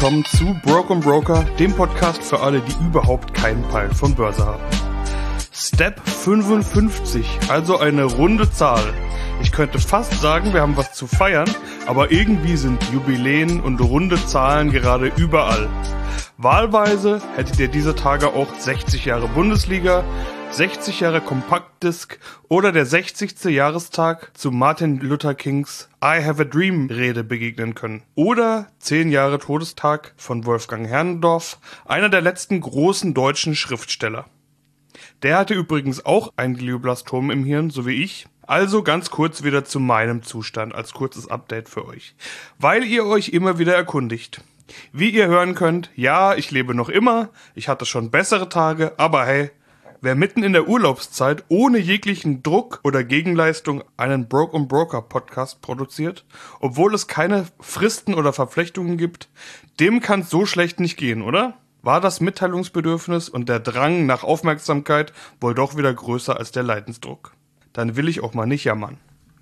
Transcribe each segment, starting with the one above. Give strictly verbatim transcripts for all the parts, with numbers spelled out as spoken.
willkommen zu Broke und Broker, dem Podcast für alle, die überhaupt keinen Peil von Börse haben. Step fünfundfünfzig, also eine runde Zahl. Ich könnte fast sagen, wir haben was zu feiern, aber irgendwie sind Jubiläen und runde Zahlen gerade überall. Wahlweise hättet ihr diese Tage auch sechzig Jahre Bundesliga, sechzig Jahre Kompaktdisk oder der sechzigste Jahrestag zu Martin Luther Kings I Have a Dream Rede begegnen können. Oder zehn Jahre Todestag von Wolfgang Herrndorff, einer der letzten großen deutschen Schriftsteller. Der hatte übrigens auch ein Glioblastom im Hirn, so wie ich. Also ganz kurz wieder zu meinem Zustand als kurzes Update für euch. Weil ihr euch immer wieder erkundigt. Wie ihr hören könnt, ja, ich lebe noch immer, ich hatte schon bessere Tage, aber hey, wer mitten in der Urlaubszeit ohne jeglichen Druck oder Gegenleistung einen Broke und Broker Podcast produziert, obwohl es keine Fristen oder Verflechtungen gibt, dem kann's so schlecht nicht gehen, oder? War das Mitteilungsbedürfnis und der Drang nach Aufmerksamkeit wohl doch wieder größer als der Leidensdruck? Dann will ich auch mal nicht jammern.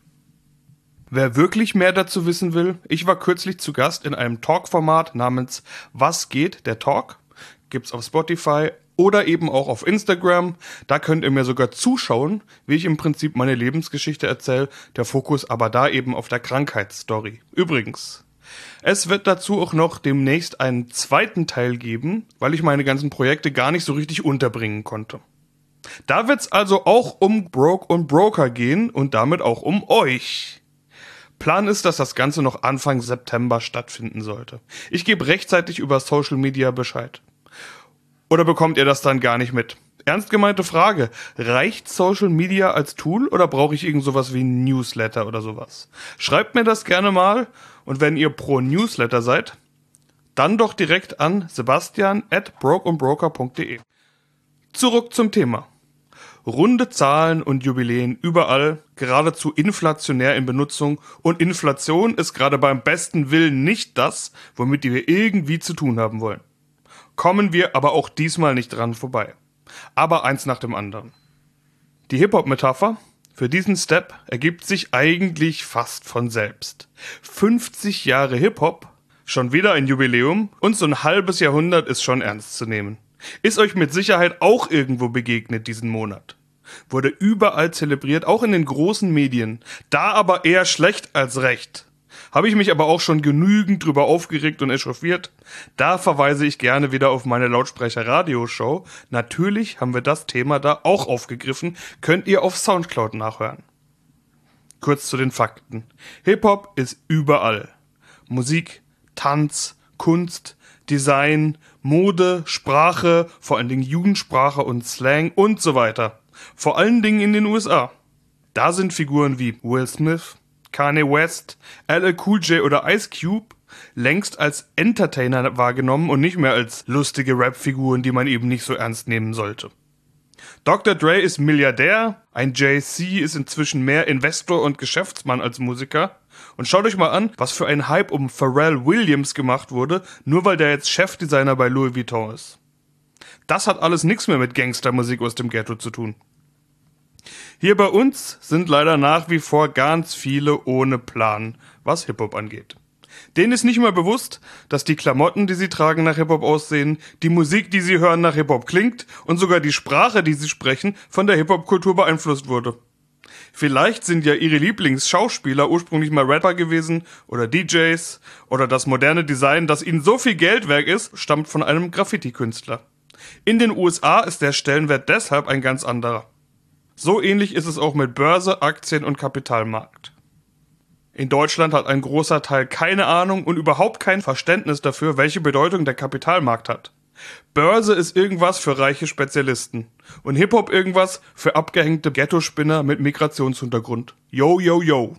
Wer wirklich mehr dazu wissen will, ich war kürzlich zu Gast in einem Talk-Format namens Was geht, der Talk? Gibt's auf Spotify oder eben auch auf Instagram. Da könnt ihr mir sogar zuschauen, wie ich im Prinzip meine Lebensgeschichte erzähle, der Fokus aber da eben auf der Krankheitsstory. Übrigens, es wird dazu auch noch demnächst einen zweiten Teil geben, weil ich meine ganzen Projekte gar nicht so richtig unterbringen konnte. Da wird's also auch um Broke und Broker gehen und damit auch um euch. Plan ist, dass das Ganze noch Anfang September stattfinden sollte. Ich gebe rechtzeitig über Social Media Bescheid. Oder bekommt ihr das dann gar nicht mit? Ernst gemeinte Frage. Reicht Social Media als Tool oder brauche ich irgend sowas wie ein Newsletter oder sowas? Schreibt mir das gerne mal und wenn ihr pro Newsletter seid, dann doch direkt an sebastian at brokeandbroker punkt de. Zurück zum Thema. Runde Zahlen und Jubiläen überall, geradezu inflationär in Benutzung und Inflation ist gerade beim besten Willen nicht das, womit wir irgendwie zu tun haben wollen. Kommen wir aber auch diesmal nicht dran vorbei. Aber eins nach dem anderen. Die Hip-Hop-Metapher für diesen Step ergibt sich eigentlich fast von selbst. fünfzig Jahre Hip-Hop, schon wieder ein Jubiläum und so ein halbes Jahrhundert ist schon ernst zu nehmen. Ist euch mit Sicherheit auch irgendwo begegnet diesen Monat. Wurde überall zelebriert, auch in den großen Medien. Da aber eher schlecht als recht. Habe ich mich aber auch schon genügend drüber aufgeregt und echauffiert. Da verweise ich gerne wieder auf meine Lautsprecher-Radio-Show. Natürlich haben wir das Thema da auch aufgegriffen. Könnt ihr auf Soundcloud nachhören. Kurz zu den Fakten. Hip-Hop ist überall. Musik, Tanz, Kunst, Design, Mode, Sprache, vor allen Dingen Jugendsprache und Slang und so weiter. Vor allen Dingen in den U S A. Da sind Figuren wie Will Smith, Kanye West, L L Cool J oder Ice Cube längst als Entertainer wahrgenommen und nicht mehr als lustige Rap-Figuren, die man eben nicht so ernst nehmen sollte. Doktor Dre ist Milliardär, ein Jay-Z ist inzwischen mehr Investor und Geschäftsmann als Musiker. Und schaut euch mal an, was für ein Hype um Pharrell Williams gemacht wurde, nur weil der jetzt Chefdesigner bei Louis Vuitton ist. Das hat alles nichts mehr mit Gangstermusik aus dem Ghetto zu tun. Hier bei uns sind leider nach wie vor ganz viele ohne Plan, was Hip-Hop angeht. Denen ist nicht mal bewusst, dass die Klamotten, die sie tragen, nach Hip-Hop aussehen, die Musik, die sie hören, nach Hip-Hop klingt und sogar die Sprache, die sie sprechen, von der Hip-Hop-Kultur beeinflusst wurde. Vielleicht sind ja ihre Lieblingsschauspieler ursprünglich mal Rapper gewesen oder D Js oder das moderne Design, das ihnen so viel Geld wert ist, stammt von einem Graffiti-Künstler. In den U S A ist der Stellenwert deshalb ein ganz anderer. So ähnlich ist es auch mit Börse, Aktien und Kapitalmarkt. In Deutschland hat ein großer Teil keine Ahnung und überhaupt kein Verständnis dafür, welche Bedeutung der Kapitalmarkt hat. Börse ist irgendwas für reiche Spezialisten und Hip-Hop irgendwas für abgehängte Ghetto-Spinner mit Migrationshintergrund. Yo, yo, yo.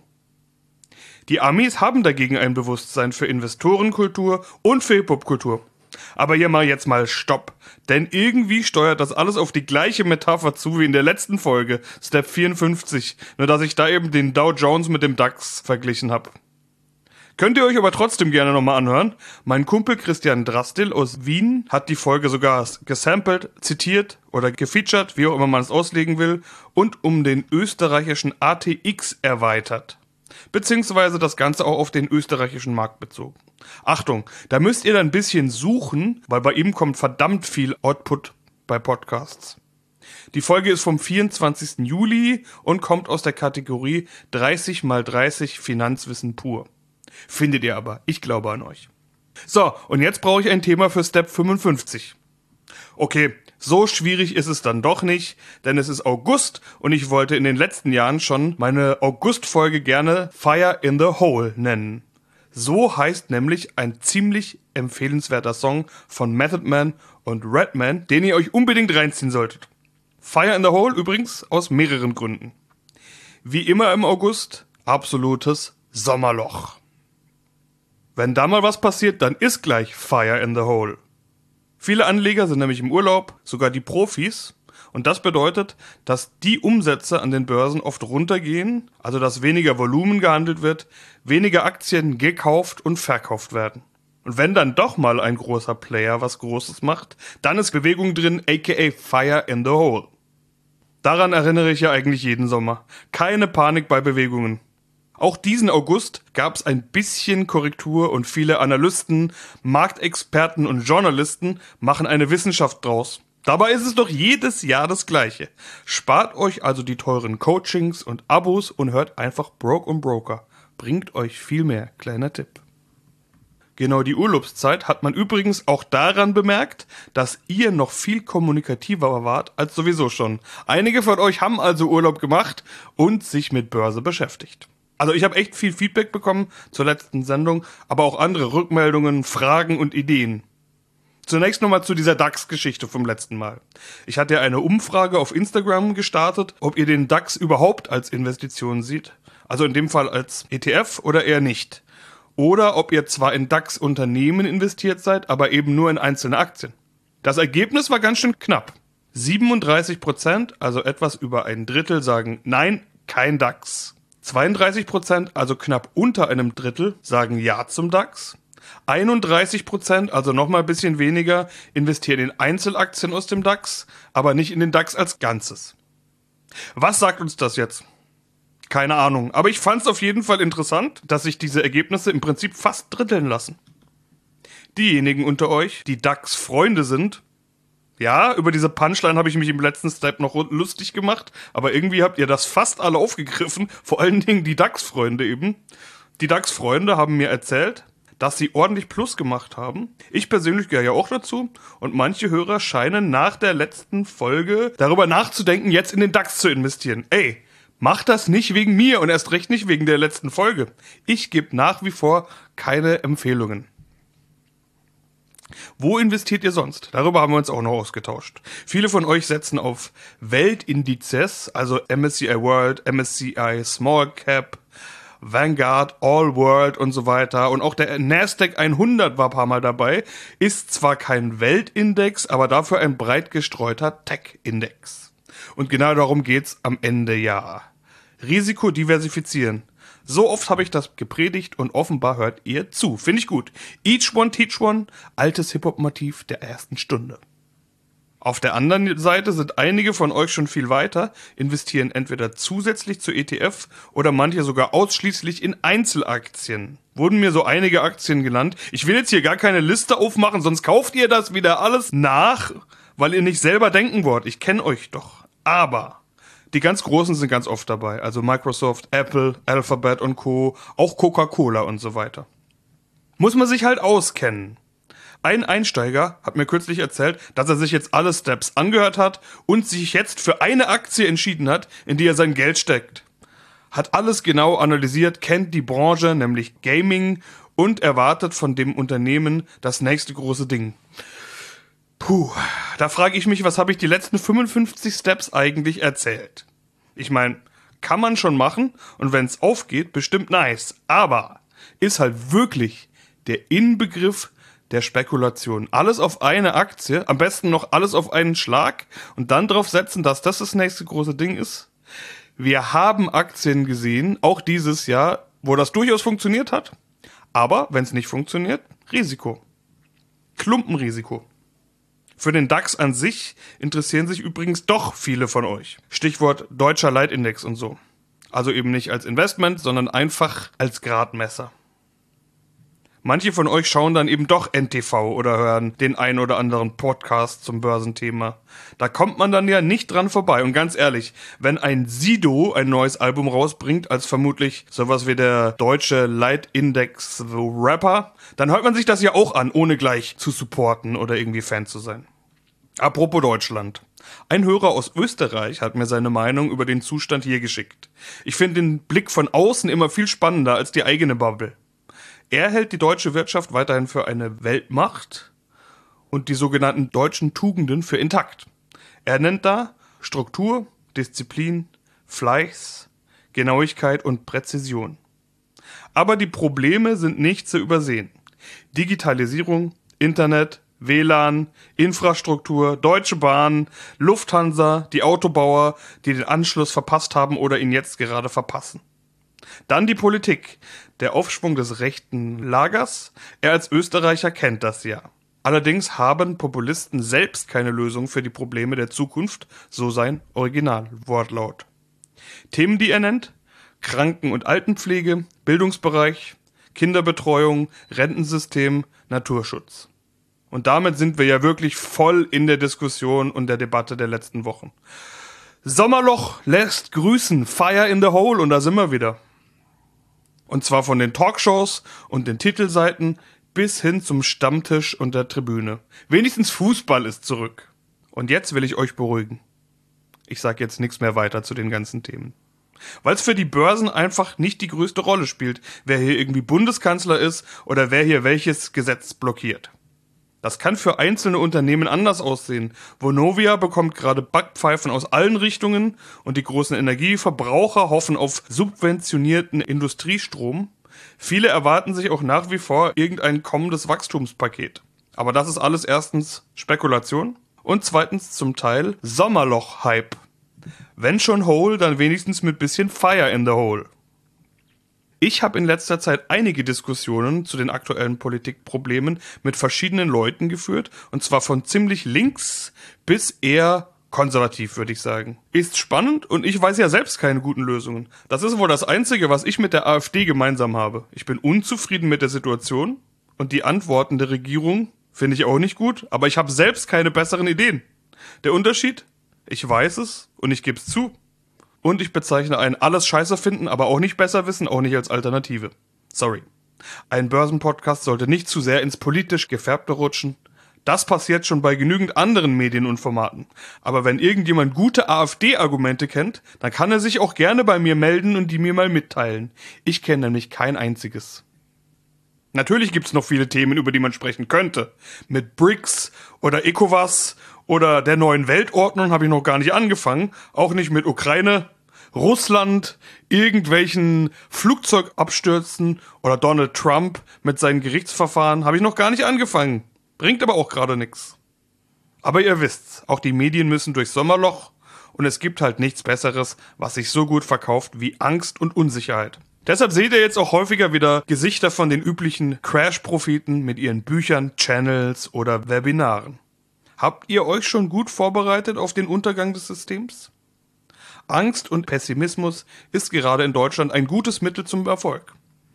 Die Amis haben dagegen ein Bewusstsein für Investorenkultur und für Hip-Hop-Kultur. Aber hier mal jetzt mal Stopp, denn irgendwie steuert das alles auf die gleiche Metapher zu wie in der letzten Folge, Step vierundfünfzig, nur dass ich da eben den Dow Jones mit dem DAX verglichen habe. Könnt ihr euch aber trotzdem gerne nochmal anhören. Mein Kumpel Christian Drastil aus Wien hat die Folge sogar gesampelt, zitiert oder gefeatured, wie auch immer man es auslegen will, und um den österreichischen A T X erweitert. Beziehungsweise das Ganze auch auf den österreichischen Markt bezogen. Achtung, da müsst ihr dann ein bisschen suchen, weil bei ihm kommt verdammt viel Output bei Podcasts. Die Folge ist vom vierundzwanzigsten Juli und kommt aus der Kategorie dreißig mal dreißig Finanzwissen pur. Findet ihr aber, ich glaube an euch. So, und jetzt brauche ich ein Thema für Step fünfundfünfzig. Okay, so schwierig ist es dann doch nicht, denn es ist August und ich wollte in den letzten Jahren schon meine August-Folge gerne Fire in the Hole nennen. So heißt nämlich ein ziemlich empfehlenswerter Song von Method Man und Redman, den ihr euch unbedingt reinziehen solltet. Fire in the Hole übrigens aus mehreren Gründen. Wie immer im August, absolutes Sommerloch. Wenn da mal was passiert, dann ist gleich Fire in the Hole. Viele Anleger sind nämlich im Urlaub, sogar die Profis. Und das bedeutet, dass die Umsätze an den Börsen oft runtergehen, also dass weniger Volumen gehandelt wird, weniger Aktien gekauft und verkauft werden. Und wenn dann doch mal ein großer Player was Großes macht, dann ist Bewegung drin, aka Fire in the Hole. Daran erinnere ich ja eigentlich jeden Sommer. Keine Panik bei Bewegungen. Auch diesen August gab es ein bisschen Korrektur und viele Analysten, Marktexperten und Journalisten machen eine Wissenschaft draus. Dabei ist es doch jedes Jahr das Gleiche. Spart euch also die teuren Coachings und Abos und hört einfach Broke und Broker. Bringt euch viel mehr. Kleiner Tipp. Genau die Urlaubszeit hat man übrigens auch daran bemerkt, dass ihr noch viel kommunikativer wart als sowieso schon. Einige von euch haben also Urlaub gemacht und sich mit Börse beschäftigt. Also ich habe echt viel Feedback bekommen zur letzten Sendung, aber auch andere Rückmeldungen, Fragen und Ideen. Zunächst nochmal zu dieser DAX-Geschichte vom letzten Mal. Ich hatte ja eine Umfrage auf Instagram gestartet, ob ihr den DAX überhaupt als Investition seht. Also in dem Fall als E T F oder eher nicht. Oder ob ihr zwar in DAX-Unternehmen investiert seid, aber eben nur in einzelne Aktien. Das Ergebnis war ganz schön knapp. siebenunddreißig Prozent, also etwas über ein Drittel, sagen nein, kein DAX. zweiunddreißig Prozent, also knapp unter einem Drittel, sagen ja zum DAX. einunddreißig Prozent, also nochmal ein bisschen weniger, investieren in Einzelaktien aus dem DAX, aber nicht in den DAX als Ganzes. Was sagt uns das jetzt? Keine Ahnung, aber ich fand es auf jeden Fall interessant, dass sich diese Ergebnisse im Prinzip fast dritteln lassen. Diejenigen unter euch, die DAX-Freunde sind, ja, über diese Punchline habe ich mich im letzten Step noch lustig gemacht, aber irgendwie habt ihr das fast alle aufgegriffen, vor allen Dingen die DAX-Freunde eben. Die DAX-Freunde haben mir erzählt, dass sie ordentlich Plus gemacht haben. Ich persönlich gehöre ja auch dazu und manche Hörer scheinen nach der letzten Folge darüber nachzudenken, jetzt in den DAX zu investieren. Ey, macht das nicht wegen mir und erst recht nicht wegen der letzten Folge. Ich gebe nach wie vor keine Empfehlungen. Wo investiert ihr sonst? Darüber haben wir uns auch noch ausgetauscht. Viele von euch setzen auf Weltindizes, also M S C I World, M S C I Small Cap, Vanguard, All World und so weiter. Und auch der Nasdaq hundert war ein paar Mal dabei. Ist zwar kein Weltindex, aber dafür ein breit gestreuter Tech-Index. Und genau darum geht's am Ende ja. Risiko diversifizieren. So oft habe ich das gepredigt und offenbar hört ihr zu. Finde ich gut. Each one teach one, altes Hip-Hop-Motiv der ersten Stunde. Auf der anderen Seite sind einige von euch schon viel weiter, investieren entweder zusätzlich zu E T F oder manche sogar ausschließlich in Einzelaktien. Wurden mir so einige Aktien genannt. Ich will jetzt hier gar keine Liste aufmachen, sonst kauft ihr das wieder alles nach, weil ihr nicht selber denken wollt. Ich kenne euch doch. Aber die ganz Großen sind ganz oft dabei. Also Microsoft, Apple, Alphabet und Co., auch Coca-Cola und so weiter. Muss man sich halt auskennen. Ein Einsteiger hat mir kürzlich erzählt, dass er sich jetzt alle Steps angehört hat und sich jetzt für eine Aktie entschieden hat, in die er sein Geld steckt. Hat alles genau analysiert, kennt die Branche, nämlich Gaming, und erwartet von dem Unternehmen das nächste große Ding. Puh, da frage ich mich, was habe ich die letzten fünfundfünfzig Steps eigentlich erzählt? Ich meine, kann man schon machen und wenn es aufgeht, bestimmt nice, aber ist halt wirklich der Inbegriff der Spekulation. Alles auf eine Aktie, am besten noch alles auf einen Schlag und dann drauf setzen, dass das das nächste große Ding ist. Wir haben Aktien gesehen, auch dieses Jahr, wo das durchaus funktioniert hat. Aber wenn es nicht funktioniert, Risiko. Klumpenrisiko. Für den DAX an sich interessieren sich übrigens doch viele von euch. Stichwort deutscher Leitindex und so. Also eben nicht als Investment, sondern einfach als Gradmesser. Manche von euch schauen dann eben doch N T V oder hören den ein oder anderen Podcast zum Börsenthema. Da kommt man dann ja nicht dran vorbei. Und ganz ehrlich, wenn ein Sido ein neues Album rausbringt, als vermutlich sowas wie der deutsche Leitindex The Rapper, dann hört man sich das ja auch an, ohne gleich zu supporten oder irgendwie Fan zu sein. Apropos Deutschland. Ein Hörer aus Österreich hat mir seine Meinung über den Zustand hier geschickt. Ich finde den Blick von außen immer viel spannender als die eigene Bubble. Er hält die deutsche Wirtschaft weiterhin für eine Weltmacht und die sogenannten deutschen Tugenden für intakt. Er nennt da Struktur, Disziplin, Fleiß, Genauigkeit und Präzision. Aber die Probleme sind nicht zu übersehen. Digitalisierung, Internet, W L A N, Infrastruktur, Deutsche Bahn, Lufthansa, die Autobauer, die den Anschluss verpasst haben oder ihn jetzt gerade verpassen. Dann die Politik, der Aufschwung des rechten Lagers. Er als Österreicher kennt das ja. Allerdings haben Populisten selbst keine Lösung für die Probleme der Zukunft, so sein Originalwortlaut. Themen, die er nennt: Kranken- und Altenpflege, Bildungsbereich, Kinderbetreuung, Rentensystem, Naturschutz. Und damit sind wir ja wirklich voll in der Diskussion und der Debatte der letzten Wochen. Sommerloch lässt grüßen, Fire in the Hole, und da sind wir wieder. Und zwar von den Talkshows und den Titelseiten bis hin zum Stammtisch und der Tribüne. Wenigstens Fußball ist zurück. Und jetzt will ich euch beruhigen. Ich sage jetzt nichts mehr weiter zu den ganzen Themen. Weil es für die Börsen einfach nicht die größte Rolle spielt, wer hier irgendwie Bundeskanzler ist oder wer hier welches Gesetz blockiert. Das kann für einzelne Unternehmen anders aussehen. Vonovia bekommt gerade Backpfeifen aus allen Richtungen und die großen Energieverbraucher hoffen auf subventionierten Industriestrom. Viele erwarten sich auch nach wie vor irgendein kommendes Wachstumspaket. Aber das ist alles erstens Spekulation und zweitens zum Teil Sommerloch-Hype. Wenn schon Hole, dann wenigstens mit bisschen Fire in the Hole. Ich habe in letzter Zeit einige Diskussionen zu den aktuellen Politikproblemen mit verschiedenen Leuten geführt, und zwar von ziemlich links bis eher konservativ, würde ich sagen. Ist spannend und ich weiß ja selbst keine guten Lösungen. Das ist wohl das Einzige, was ich mit der AfD gemeinsam habe. Ich bin unzufrieden mit der Situation und die Antworten der Regierung finde ich auch nicht gut, aber ich habe selbst keine besseren Ideen. Der Unterschied? Ich weiß es und ich gebe es zu. Und ich bezeichne ein alles scheiße finden, aber auch nicht besser wissen, auch nicht als Alternative. Sorry. Ein Börsenpodcast sollte nicht zu sehr ins politisch Gefärbte rutschen. Das passiert schon bei genügend anderen Medien und Formaten. Aber wenn irgendjemand gute AfD-Argumente kennt, dann kann er sich auch gerne bei mir melden und die mir mal mitteilen. Ich kenne nämlich kein einziges. Natürlich gibt's noch viele Themen, über die man sprechen könnte. Mit B R I C S oder ECOWAS oder der neuen Weltordnung habe ich noch gar nicht angefangen. Auch nicht mit Ukraine, Russland, irgendwelchen Flugzeugabstürzen oder Donald Trump mit seinen Gerichtsverfahren habe ich noch gar nicht angefangen. Bringt aber auch gerade nichts. Aber ihr wisst's, auch die Medien müssen durchs Sommerloch und es gibt halt nichts Besseres, was sich so gut verkauft wie Angst und Unsicherheit. Deshalb seht ihr jetzt auch häufiger wieder Gesichter von den üblichen Crash-Propheten mit ihren Büchern, Channels oder Webinaren. Habt ihr euch schon gut vorbereitet auf den Untergang des Systems? Angst und Pessimismus ist gerade in Deutschland ein gutes Mittel zum Erfolg.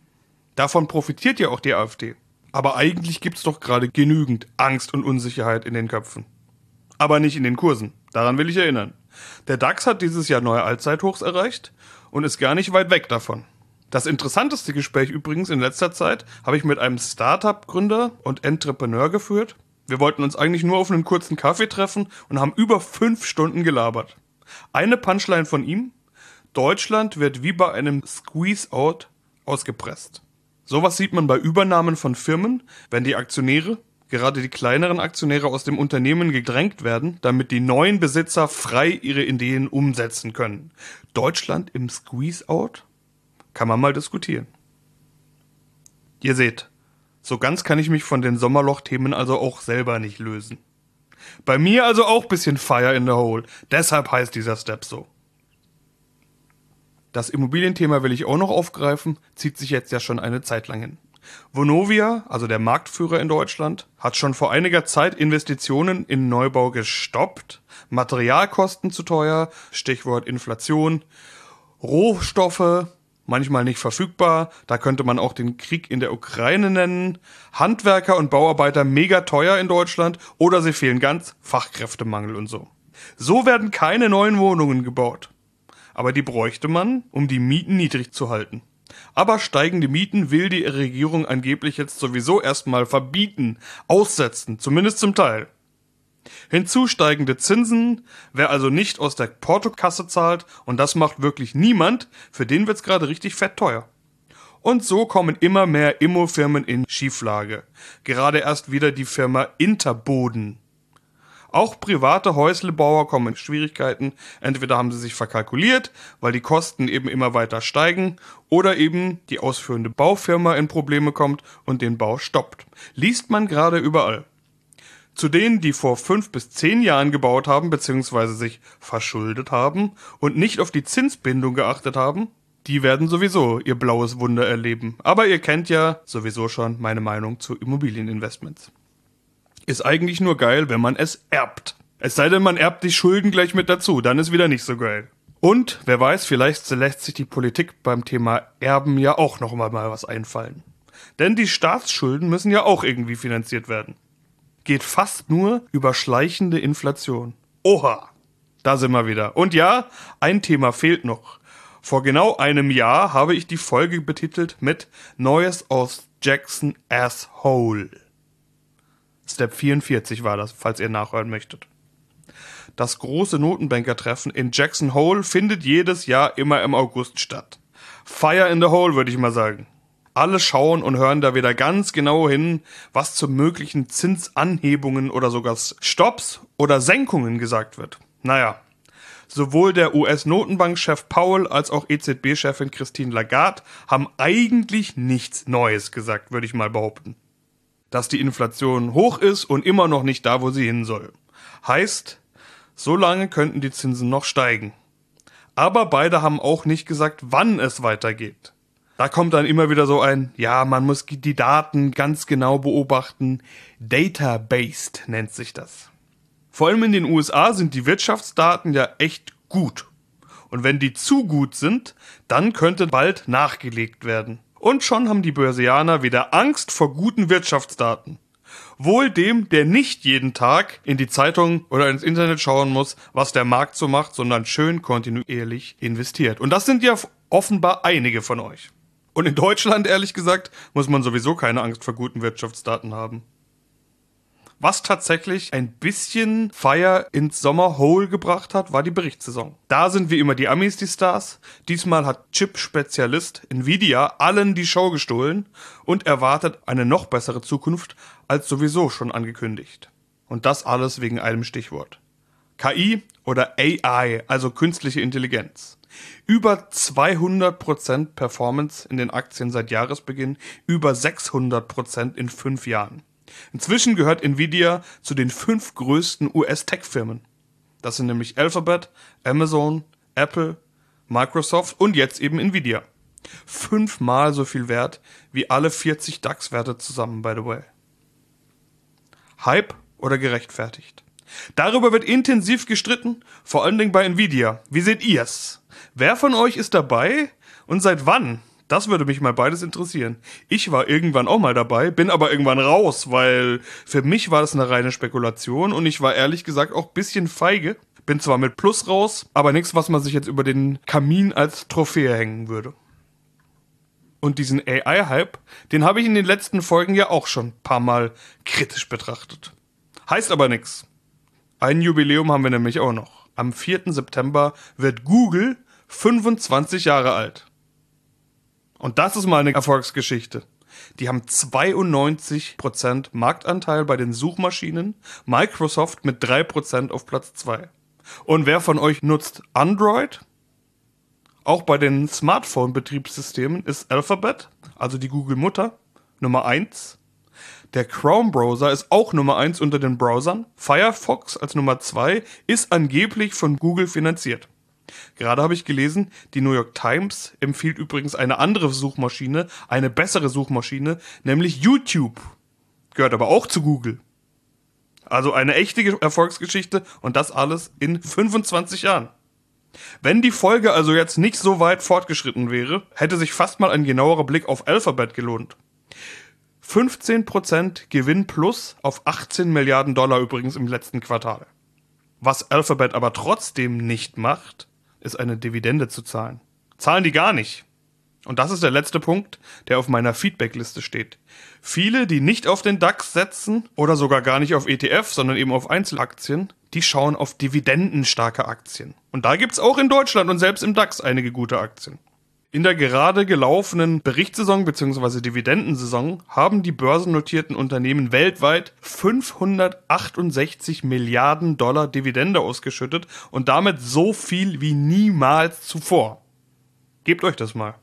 Davon profitiert ja auch die AfD. Aber eigentlich gibt's doch gerade genügend Angst und Unsicherheit in den Köpfen. Aber nicht in den Kursen, daran will ich erinnern. Der DAX hat dieses Jahr neue Allzeithochs erreicht und ist gar nicht weit weg davon. Das interessanteste Gespräch übrigens in letzter Zeit habe ich mit einem Startup-Gründer und Entrepreneur geführt. Wir wollten uns eigentlich nur auf einen kurzen Kaffee treffen und haben über fünf Stunden gelabert. Eine Punchline von ihm: Deutschland wird wie bei einem Squeeze-Out ausgepresst. Sowas sieht man bei Übernahmen von Firmen, wenn die Aktionäre, gerade die kleineren Aktionäre aus dem Unternehmen gedrängt werden, damit die neuen Besitzer frei ihre Ideen umsetzen können. Deutschland im Squeeze-Out? Kann man mal diskutieren. Ihr seht, so ganz kann ich mich von den Sommerloch-Themen also auch selber nicht lösen. Bei mir also auch bisschen Fire in the Hole. Deshalb heißt dieser Step so. Das Immobilienthema will ich auch noch aufgreifen, zieht sich jetzt ja schon eine Zeit lang hin. Vonovia, also der Marktführer in Deutschland, hat schon vor einiger Zeit Investitionen in Neubau gestoppt. Materialkosten zu teuer, Stichwort Inflation. Rohstoffe, manchmal nicht verfügbar, da könnte man auch den Krieg in der Ukraine nennen, Handwerker und Bauarbeiter mega teuer in Deutschland oder sie fehlen ganz, Fachkräftemangel und so. So werden keine neuen Wohnungen gebaut. Aber die bräuchte man, um die Mieten niedrig zu halten. Aber steigende Mieten will die Regierung angeblich jetzt sowieso erstmal verbieten, aussetzen, zumindest zum Teil. Hinzu steigende Zinsen, wer also nicht aus der Portokasse zahlt, und das macht wirklich niemand, für den wird's gerade richtig fett teuer. Und so kommen immer mehr Immofirmen in Schieflage. Gerade erst wieder die Firma Interboden. Auch private Häuslebauer kommen in Schwierigkeiten. Entweder haben sie sich verkalkuliert, weil die Kosten eben immer weiter steigen, oder eben die ausführende Baufirma in Probleme kommt und den Bau stoppt. Liest man gerade überall. Zu denen, die vor fünf bis zehn Jahren gebaut haben, beziehungsweise sich verschuldet haben und nicht auf die Zinsbindung geachtet haben, die werden sowieso ihr blaues Wunder erleben. Aber ihr kennt ja sowieso schon meine Meinung zu Immobilieninvestments. Ist eigentlich nur geil, wenn man es erbt. Es sei denn, man erbt die Schulden gleich mit dazu, dann ist wieder nicht so geil. Und, wer weiß, vielleicht lässt sich die Politik beim Thema Erben ja auch noch mal was einfallen. Denn die Staatsschulden müssen ja auch irgendwie finanziert werden. Geht fast nur über schleichende Inflation. Oha, da sind wir wieder. Und ja, ein Thema fehlt noch. Vor genau einem Jahr habe ich die Folge betitelt mit Neues aus Jackson Asshole. Step vierundvierzig war das, falls ihr nachhören möchtet. Das große Notenbankertreffen in Jackson Hole findet jedes Jahr immer im August statt. Fire in the Hole, würde ich mal sagen. Alle schauen und hören da wieder ganz genau hin, was zu möglichen Zinsanhebungen oder sogar Stopps oder Senkungen gesagt wird. Naja, sowohl der U S-Notenbankchef Powell als auch E Z B-Chefin Christine Lagarde haben eigentlich nichts Neues gesagt, würde ich mal behaupten. Dass die Inflation hoch ist und immer noch nicht da, wo sie hin soll. Heißt, so lange könnten die Zinsen noch steigen. Aber beide haben auch nicht gesagt, wann es weitergeht. Da kommt dann immer wieder so ein, ja, man muss die Daten ganz genau beobachten. Data-based nennt sich das. Vor allem in den U S A sind die Wirtschaftsdaten ja echt gut. Und wenn die zu gut sind, dann könnte bald nachgelegt werden. Und schon haben die Börsianer wieder Angst vor guten Wirtschaftsdaten. Wohl dem, der nicht jeden Tag in die Zeitung oder ins Internet schauen muss, was der Markt so macht, sondern schön kontinuierlich investiert. Und das sind ja offenbar einige von euch. Und in Deutschland, ehrlich gesagt, muss man sowieso keine Angst vor guten Wirtschaftsdaten haben. Was tatsächlich ein bisschen Fire ins Sommerhole gebracht hat, war die Berichtssaison. Da sind wie immer die Amis die Stars. Diesmal hat Chip-Spezialist Nvidia allen die Show gestohlen und erwartet eine noch bessere Zukunft als sowieso schon angekündigt. Und das alles wegen einem Stichwort. K I oder A I, also künstliche Intelligenz. Über zweihundert Prozent Performance in den Aktien seit Jahresbeginn, über sechshundert Prozent in fünf Jahren. Inzwischen gehört Nvidia zu den fünf größten U S-Tech-Firmen. Das sind nämlich Alphabet, Amazon, Apple, Microsoft und jetzt eben Nvidia. Fünfmal so viel wert wie alle vierzig DAX-Werte zusammen, by the way. Hype oder gerechtfertigt? Darüber wird intensiv gestritten, vor allen Dingen bei Nvidia. Wie seht ihr's? Wer von euch ist dabei und seit wann? Das würde mich mal beides interessieren. Ich war irgendwann auch mal dabei, bin aber irgendwann raus, weil für mich war das eine reine Spekulation und ich war ehrlich gesagt auch ein bisschen feige. Bin zwar mit Plus raus, aber nichts, was man sich jetzt über den Kamin als Trophäe hängen würde. Und diesen A I-Hype, den habe ich in den letzten Folgen ja auch schon ein paar Mal kritisch betrachtet. Heißt aber nichts. Ein Jubiläum haben wir nämlich auch noch. Am vierten September wird Google fünfundzwanzig Jahre alt. Und das ist mal eine Erfolgsgeschichte. Die haben zweiundneunzig Prozent Marktanteil bei den Suchmaschinen, Microsoft mit drei Prozent auf Platz zwei. Und wer von euch nutzt Android? Auch bei den Smartphone-Betriebssystemen ist Alphabet, also die Google-Mutter, Nummer eins. Der Chrome-Browser ist auch Nummer eins unter den Browsern. Firefox als Nummer zwei ist angeblich von Google finanziert. Gerade habe ich gelesen, die New York Times empfiehlt übrigens eine andere Suchmaschine, eine bessere Suchmaschine, nämlich YouTube. Gehört aber auch zu Google. Also eine echte Erfolgsgeschichte und das alles in fünfundzwanzig Jahren. Wenn die Folge also jetzt nicht so weit fortgeschritten wäre, hätte sich fast mal ein genauerer Blick auf Alphabet gelohnt. fünfzehn Prozent Gewinn plus auf achtzehn Milliarden Dollar übrigens im letzten Quartal. Was Alphabet aber trotzdem nicht macht, ist eine Dividende zu zahlen. Zahlen die gar nicht. Und das ist der letzte Punkt, der auf meiner Feedbackliste steht. Viele, die nicht auf den DAX setzen oder sogar gar nicht auf E T F, sondern eben auf Einzelaktien, die schauen auf dividendenstarke Aktien. Und da gibt's auch in Deutschland und selbst im DAX einige gute Aktien. In der gerade gelaufenen Berichtssaison bzw. Dividendensaison haben die börsennotierten Unternehmen weltweit fünfhundertachtundsechzig Milliarden Dollar Dividende ausgeschüttet und damit so viel wie niemals zuvor. Gebt euch das mal.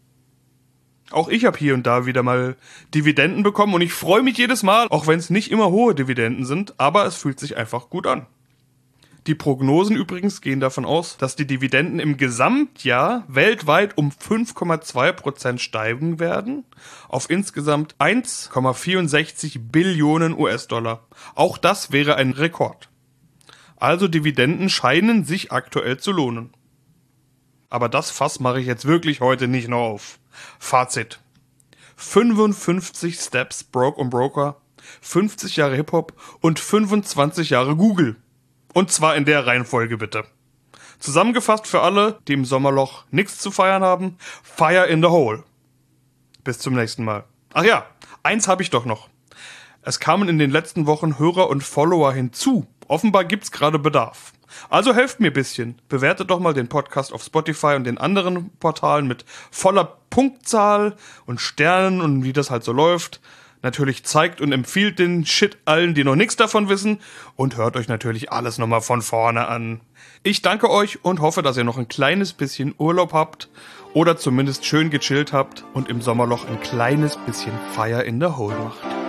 Auch ich habe hier und da wieder mal Dividenden bekommen und ich freue mich jedes Mal, auch wenn es nicht immer hohe Dividenden sind, aber es fühlt sich einfach gut an. Die Prognosen übrigens gehen davon aus, dass die Dividenden im Gesamtjahr weltweit um fünf Komma zwei Prozent steigen werden, auf insgesamt eins Komma vierundsechzig Billionen U S-Dollar. Auch das wäre ein Rekord. Also Dividenden scheinen sich aktuell zu lohnen. Aber das Fass mache ich jetzt wirklich heute nicht noch auf. Fazit. fünfundfünfzig Steps Broke und Broker, fünfzig Jahre Hip-Hop und fünfundzwanzig Jahre Google. Und zwar in der Reihenfolge bitte. Zusammengefasst für alle, die im Sommerloch nichts zu feiern haben, Fire in the Hole. Bis zum nächsten Mal. Ach ja, eins habe ich doch noch. Es kamen in den letzten Wochen Hörer und Follower hinzu. Offenbar gibt's gerade Bedarf. Also helft mir ein bisschen. Bewertet doch mal den Podcast auf Spotify und den anderen Portalen mit voller Punktzahl und Sternen und wie das halt so läuft. Natürlich zeigt und empfiehlt den Shit allen, die noch nichts davon wissen. Und hört euch natürlich alles nochmal von vorne an. Ich danke euch und hoffe, dass ihr noch ein kleines bisschen Urlaub habt. Oder zumindest schön gechillt habt und im Sommerloch ein kleines bisschen Fire in the Hole macht.